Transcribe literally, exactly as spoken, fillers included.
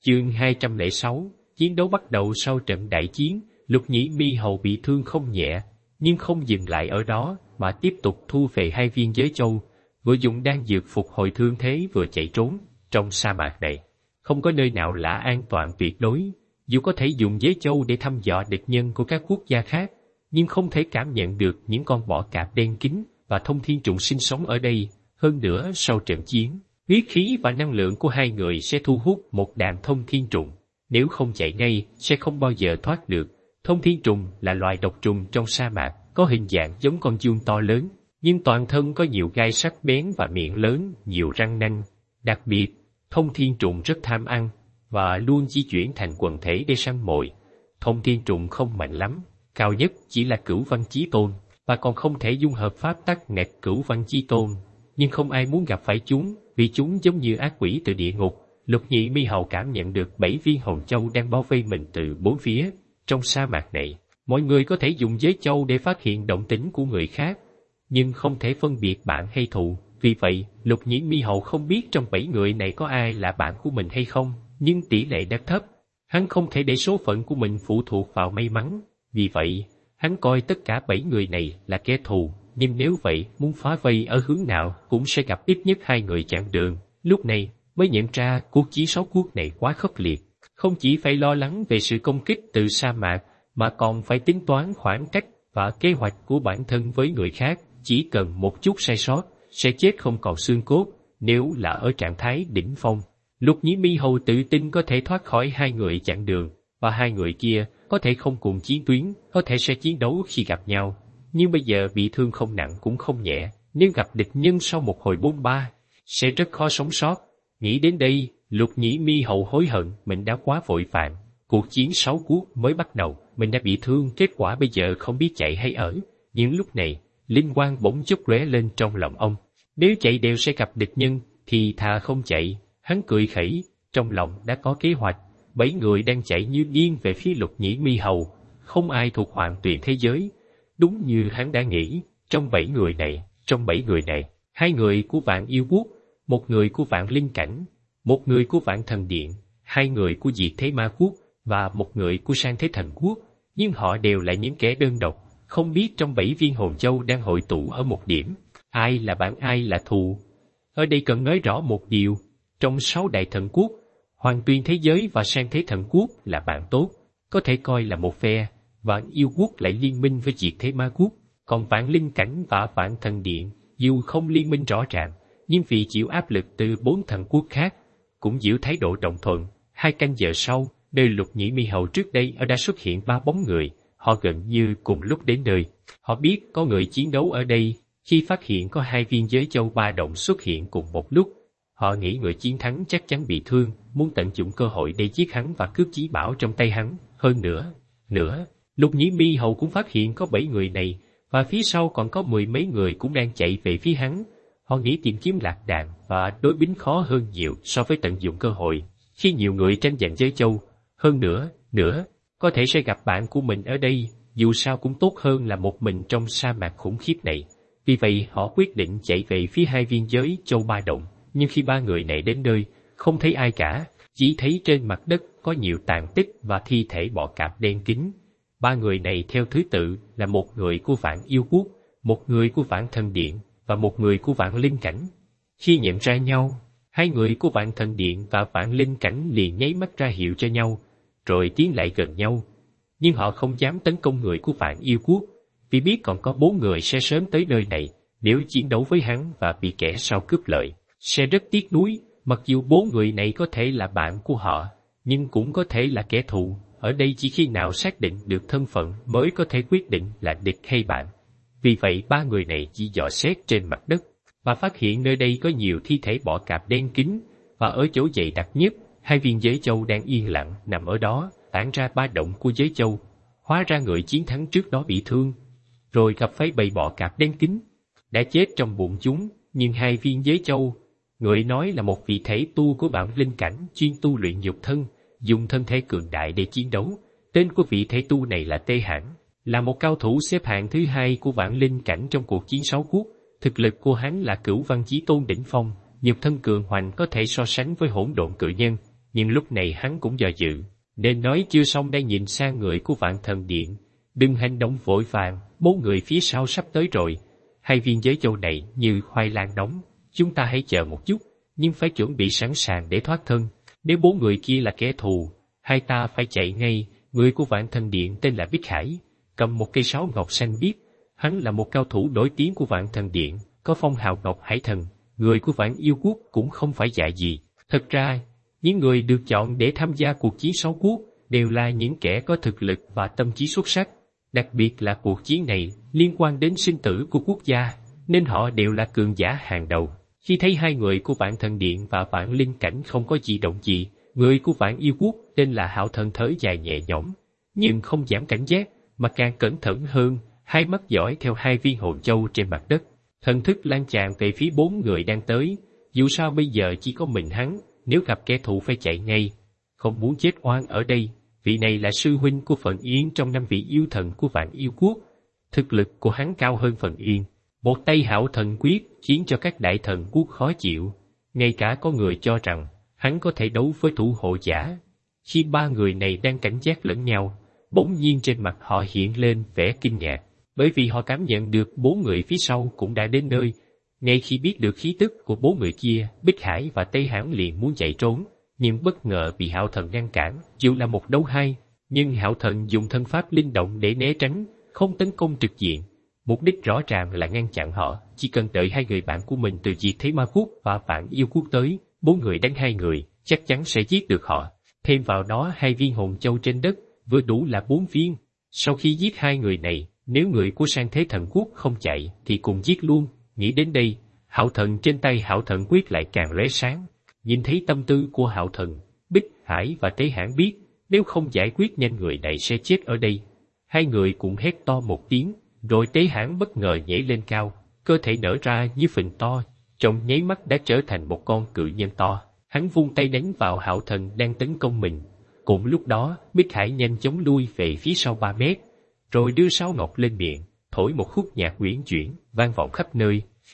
Chương hai trăm lẻ sáu, chiến đấu bắt đầu. Sau trận đại chiến, Lục Nhĩ Mi Hầu bị thương không nhẹ, nhưng không dừng lại ở đó mà tiếp tục thu về hai viên giới châu, vừa dùng đan dược phục hồi thương thế vừa chạy trốn. Trong sa mạc này, không có nơi nào là an toàn tuyệt đối. Dù có thể dùng giới châu để thăm dò địch nhân của các quốc gia khác, nhưng không thể cảm nhận được những con bọ cạp đen kín và thông thiên trùng sinh sống ở đây. Hơn nữa, sau trận chiến, huyết khí và năng lượng của hai người sẽ thu hút một đàn thông thiên trùng. Nếu không chạy ngay, sẽ không bao giờ thoát được. Thông thiên trùng là loài độc trùng trong sa mạc, có hình dạng giống con giun to lớn, nhưng toàn thân có nhiều gai sắc bén và miệng lớn, nhiều răng nanh. Đặc biệt, thông thiên trùng rất tham ăn và luôn di chuyển thành quần thể để săn mồi. Thông thiên trùng không mạnh lắm, cao nhất chỉ là Cửu Văn Chí Tôn, và còn không thể dung hợp pháp tắc nẹt Cửu Văn Chí Tôn. Nhưng không ai muốn gặp phải chúng, vì chúng giống như ác quỷ từ địa ngục. Lục Nhĩ Mi Hầu cảm nhận được bảy viên hồn châu đang bao vây mình từ bốn phía. Trong sa mạc này, mọi người có thể dùng giới châu để phát hiện động tĩnh của người khác, nhưng không thể phân biệt bạn hay thù. Vì vậy, Lục Nhĩ Mi Hầu không biết trong bảy người này có ai là bạn của mình hay không, nhưng tỷ lệ rất thấp. Hắn không thể để số phận của mình phụ thuộc vào may mắn. Vì vậy, hắn coi tất cả bảy người này là kẻ thù, nhưng nếu vậy, muốn phá vây ở hướng nào cũng sẽ gặp ít nhất hai người chặn đường. Lúc này, mới nhận ra cuộc chiến sáu quốc này quá khốc liệt. Không chỉ phải lo lắng về sự công kích từ sa mạc, mà còn phải tính toán khoảng cách và kế hoạch của bản thân với người khác. Chỉ cần một chút sai sót, sẽ chết không còn xương cốt. Nếu là ở trạng thái đỉnh phong, Lục Nhĩ Mi Hầu tự tin có thể thoát khỏi hai người chặn đường, và hai người kia có thể không cùng chiến tuyến, có thể sẽ chiến đấu khi gặp nhau. Nhưng bây giờ bị thương không nặng cũng không nhẹ, nếu gặp địch nhân sau một hồi bôn ba, sẽ rất khó sống sót. Nghĩ đến đây, Lục Nhĩ Mi Hầu hối hận mình đã quá vội vàng. Cuộc chiến sáu quốc mới bắt đầu, mình đã bị thương, kết quả bây giờ không biết chạy hay ở. Nhưng lúc này, linh quang bỗng chốc lóe lên trong lòng ông. Nếu chạy đều sẽ gặp địch nhân, thì thà không chạy. Hắn cười khẩy, trong lòng đã có kế hoạch. Bảy người đang chạy như điên về phía Lục Nhĩ Mi Hầu, không ai thuộc Hoàng Tuyền thế giới. Đúng như hắn đã nghĩ, trong bảy người này, trong bảy người này, hai người của Vạn Yêu Quốc, một người của Vạn Linh Cảnh, một người của Vạn Thần Điện, hai người của Diệt Thế Ma Quốc và một người của Sang Thế Thần Quốc, nhưng họ đều là những kẻ đơn độc, không biết trong bảy viên hồn châu đang hội tụ ở một điểm, ai là bạn ai là thù. Ở đây cần nói rõ một điều, trong sáu đại thần quốc, Hoàng Tuyền thế giới và Sang Thế Thần Quốc là bạn tốt, có thể coi là một phe. Vạn Yêu Quốc lại liên minh với Diệt Thế Ma Quốc, còn Vạn Linh Cảnh và Vạn Thần Điện dù không liên minh rõ ràng, nhưng vì chịu áp lực từ bốn thần quốc khác, cũng giữ thái độ đồng thuận. Hai canh giờ sau, nơi Lục Nhĩ Mi Hầu trước đây ở đã xuất hiện ba bóng người, họ gần như cùng lúc đến nơi. Họ biết có người chiến đấu ở đây. Khi phát hiện có hai viên giới châu ba động xuất hiện cùng một lúc, họ nghĩ người chiến thắng chắc chắn bị thương, muốn tận dụng cơ hội để giết hắn và cướp chí bảo trong tay hắn. Hơn nữa, nữa, Lục Nhĩ Mi Hầu cũng phát hiện có bảy người này, và phía sau còn có mười mấy người cũng đang chạy về phía hắn. Họ nghĩ tìm kiếm lạc đàn và đối bính khó hơn nhiều so với tận dụng cơ hội. Khi nhiều người tranh giành giới châu, hơn nữa, nữa, có thể sẽ gặp bạn của mình ở đây, dù sao cũng tốt hơn là một mình trong sa mạc khủng khiếp này. Vì vậy họ quyết định chạy về phía hai viên giới châu ba động, nhưng khi ba người này đến nơi, không thấy ai cả, chỉ thấy trên mặt đất có nhiều tàn tích và thi thể bọ cạp đen kín. Ba người này theo thứ tự là một người của Vạn Yêu Quốc, một người của Vạn Thần Điện và một người của Vạn Linh Cảnh. Khi nhận ra nhau, hai người của Vạn Thần Điện và Vạn Linh Cảnh liền nháy mắt ra hiệu cho nhau, rồi tiến lại gần nhau. Nhưng họ không dám tấn công người của Vạn Yêu Quốc, vì biết còn có bốn người sẽ sớm tới nơi này. Nếu chiến đấu với hắn và bị kẻ sau cướp lợi, sẽ rất tiếc nuối. Mặc dù bốn người này có thể là bạn của họ, nhưng cũng có thể là kẻ thù. Ở đây chỉ khi nào xác định được thân phận mới có thể quyết định là địch hay bạn. Vì vậy ba người này chỉ dò xét trên mặt đất, và phát hiện nơi đây có nhiều thi thể bọ cạp đen kín, và ở chỗ dày đặc nhất, hai viên giới châu đang yên lặng nằm ở đó, tản ra ba động của giới châu. Hóa ra người chiến thắng trước đó bị thương, rồi gặp phải bầy bọ cạp đen kín, đã chết trong bụng chúng. Nhưng hai viên giới châu, người nói là một vị thể tu của Vạn Linh Cảnh chuyên tu luyện nhục thân, dùng thân thể cường đại để chiến đấu. Tên của vị thể tu này là Tê Hãn, là một cao thủ xếp hạng thứ hai của Vạn Linh Cảnh trong cuộc chiến sáu quốc. Thực lực của hắn là Cửu Văn Chí Tôn đỉnh phong, nhục thân cường hoành có thể so sánh với Hỗn Độn Cự Nhân, nhưng lúc này hắn cũng do dự, nên nói chưa xong đang nhìn sang người của Vạn Thần Điện. Đừng hành động vội vàng, bốn người phía sau sắp tới rồi. Hai viên giới châu này như khoai lang nóng, chúng ta hãy chờ một chút, nhưng phải chuẩn bị sẵn sàng để thoát thân. Nếu bốn người kia là kẻ thù, hai ta phải chạy ngay. Người của Vạn Thần Điện tên là Bích Hải, cầm một cây sáo ngọc xanh biếc. Hắn là một cao thủ nổi tiếng của Vạn Thần Điện, có phong hào Ngọc Hải Thần. Người của Vạn Yêu Quốc cũng không phải dạ gì. Thật ra, những người được chọn để tham gia cuộc chiến sáu quốc đều là những kẻ có thực lực và tâm trí xuất sắc. Đặc biệt là cuộc chiến này liên quan đến sinh tử của quốc gia, nên họ đều là cường giả hàng đầu. Khi thấy hai người của Vạn Thần Điện và Vạn Linh Cảnh không có gì động gì, người của Vạn Yêu Quốc tên là Hạo Thần thở dài nhẹ nhõm, nhưng không giảm cảnh giác, mà càng cẩn thận hơn, hai mắt dõi theo hai viên hồn châu trên mặt đất. Thần thức lan tràn về phía bốn người đang tới. Dù sao bây giờ chỉ có mình hắn, nếu gặp kẻ thù phải chạy ngay, không muốn chết oan ở đây. Vị này là sư huynh của Phận Yên trong năm vị yêu thần của Vạn Yêu Quốc. Thực lực của hắn cao hơn Phận Yên. Một tay Hạo Thần quyết khiến cho các đại thần quốc khó chịu. Ngay cả có người cho rằng hắn có thể đấu với thủ hộ giả. Khi ba người này đang cảnh giác lẫn nhau, bỗng nhiên trên mặt họ hiện lên vẻ kinh ngạc, bởi vì họ cảm nhận được bốn người phía sau cũng đã đến nơi. Ngay khi biết được khí tức của bốn người kia, Bích Hải và Tây Hãn liền muốn chạy trốn, nhưng bất ngờ bị Hạo Thần ngăn cản. Dù là một đấu hai, nhưng Hạo Thần dùng thân pháp linh động để né tránh, không tấn công trực diện. Mục đích rõ ràng là ngăn chặn họ. Chỉ cần đợi hai người bạn của mình từ Diệt Thế Ma Quốc và Vạn Yêu Quốc tới, bốn người đánh hai người, chắc chắn sẽ giết được họ. Thêm vào đó hai viên hồn châu trên đất, vừa đủ là bốn viên. Sau khi giết hai người này, nếu người của Sang Thế Thần Quốc không chạy, thì cùng giết luôn. Nghĩ đến đây, Hạo Thần trên tay Hạo Thần quyết lại càng lóe sáng. Nhìn thấy tâm tư của Hạo Thần, Bích Hải và Tế Hãn biết, nếu không giải quyết nhanh người này sẽ chết ở đây. Hai người cũng hét to một tiếng, rồi Tế Hãn bất ngờ nhảy lên cao, cơ thể nở ra như phình to, trong nháy mắt đã trở thành một con cự nhân to. Hắn vung tay đánh vào Hạo Thần đang tấn công mình. Cùng lúc đó, Bích Hải nhanh chóng lui về phía sau ba mét, rồi đưa sáo ngọc lên miệng, thổi một khúc nhạc uyển chuyển, vang vọng khắp nơi.